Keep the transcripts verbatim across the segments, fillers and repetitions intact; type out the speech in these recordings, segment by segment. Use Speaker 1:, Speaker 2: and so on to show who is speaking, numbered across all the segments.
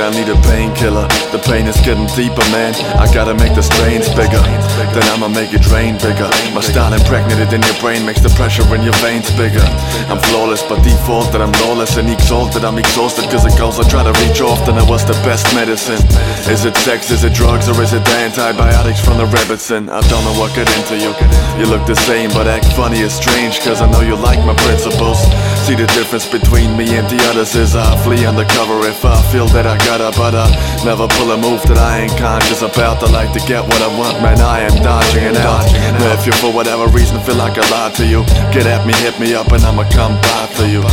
Speaker 1: I need a painkiller. The pain is getting deeper, man. I gotta make the strains bigger, then I'ma make it drain bigger. My style impregnated in your brain makes the pressure in your veins bigger. I'm flawless, but default that I'm lawless and exalted. I'm exhausted cause the goals I try to reach often are what's the best medicine. Is it sex, is it drugs, or is it the antibiotics from the Rebbitzin? I don't know what got into you. You look the same but act funny is strange, cause I know you like my principles. See the difference between me and the others is I flee undercover if I feel that I gotta, but I never pull a move that I ain't conscious about. I like to get what I want, man, I am dodging it out. Now if you for whatever reason feel like I lied to you, get at me, hit me up and I'ma come by for you.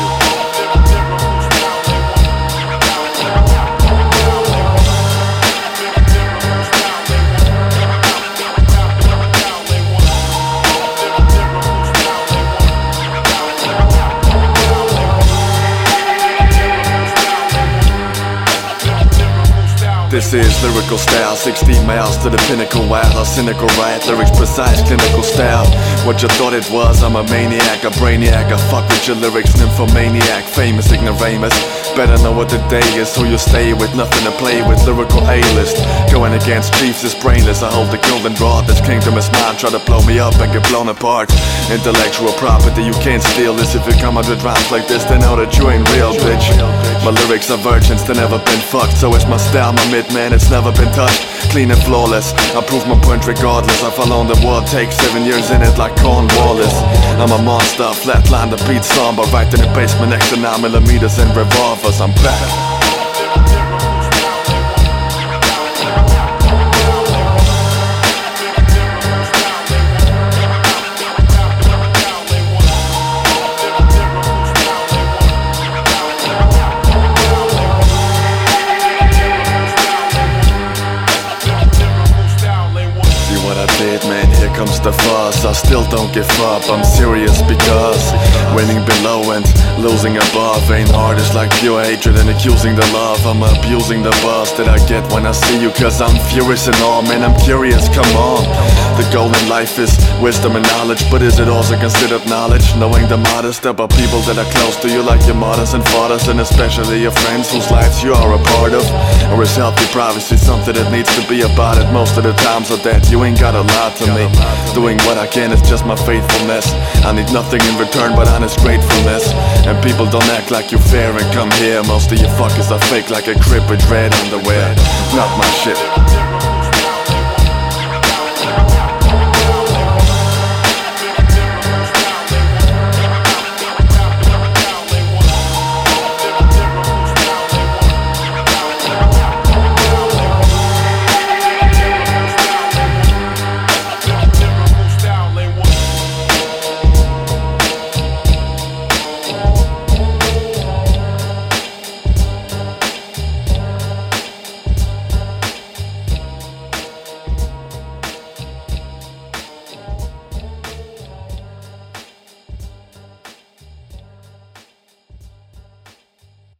Speaker 1: This is lyrical style, sixteen miles to the pinnacle. Wild, a cynical riot, lyrics precise, clinical style. What you thought it was, I'm a maniac, a brainiac. I fuck with your lyrics, nymphomaniac, famous ignoramus. Better know what the day is, who you stay with, nothing to play with. Lyrical A-list, going against chiefs is brainless. I hold the golden rod, this kingdom is mine. Try to blow me up and get blown apart. Intellectual property, you can't steal this. If you come under drums like this, then know that you ain't real, bitch. My lyrics are virgins, they never been fucked. So is my style, my myth, man, it's never been touched. Clean and flawless, I prove my point regardless. I fall on the wall, take seven years in it like Cornwallis. I'm a monster, flatline the beat somber. Right in the basement next to nine millimeters and revolvers, I'm back. Man, here comes the fuss. I still don't give up, I'm serious because winning below and losing above ain't hard. It's like pure hatred and accusing the love. I'm abusing the buzz that I get when I see you, cause I'm furious and all, man, I'm curious, come on. The goal in life is wisdom and knowledge, but is it also considered knowledge? Knowing the modest about people that are close to you, like your mothers and fathers, and especially your friends whose lives you are a part of. Or is healthy privacy something that needs to be about it most of the time, so that you ain't gotta lie to me. Doing what I can is just my faithfulness. I need nothing in return but honest gratefulness. And people don't act like you fair and come here. Most of you fuckers are fake like a crib with red underwear. Not my shit.